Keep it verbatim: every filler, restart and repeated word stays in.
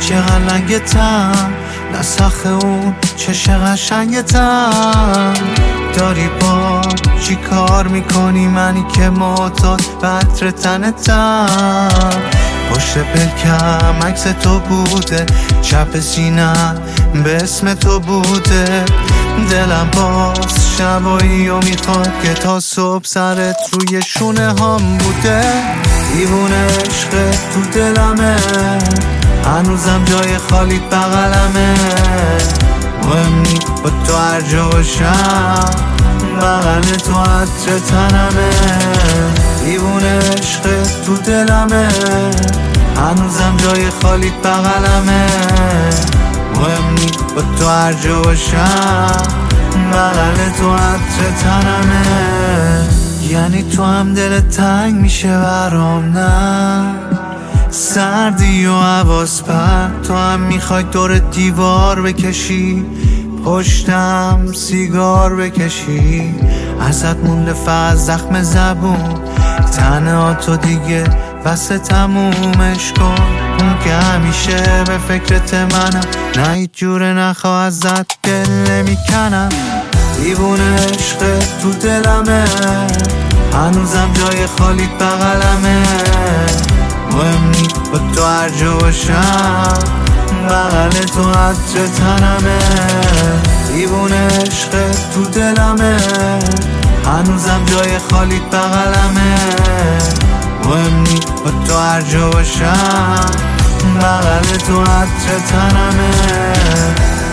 چقدر لنگتم، نسخ اون چش قشنگتم. داری با چی کار میکنی منی که معتاد به عطر تنتم؟ پشت پلکم عکس تو بوده، چپ سینم به اسم تو بوده. دلم باز شبایی و میخواد که تا صبح سرت روی شونه هم بوده. دیوونه عشق تو دلمه، هنوزم جای خالی بغلمه. مهم نی با تو هر جا باشم، بغل تو عطر تنمه. دیوونه عشق تو دلمه، هنوزم جای خالی بغلمه. مهم نی با تو هر جا باشم، بغل تو عطر تنمه. یعنی تو هم دلت تنگ میشه برام؟ نه سردی و حواس پر، تو هم میخوای دور دیوار بکشی، پشتم سیگار بکشی. ازت مونده فقط زخم زبون، تنها تو دیگه بس تمومش کن. اون که همیشه به فکرت منم، نه هیچ جوره نخواه ازت دل نمیکنم. دیوونه عشق تو دلمه، هنوزم جای خالی بغلمه. مهم نی با تو هر جا باشم، بغل تو عطر تنمه. دیوونه عشق تو دلمه، هنوزم جای خالی بغلمه. مهم نی با تو هر جا باشم، بغل تو عطر تنمه.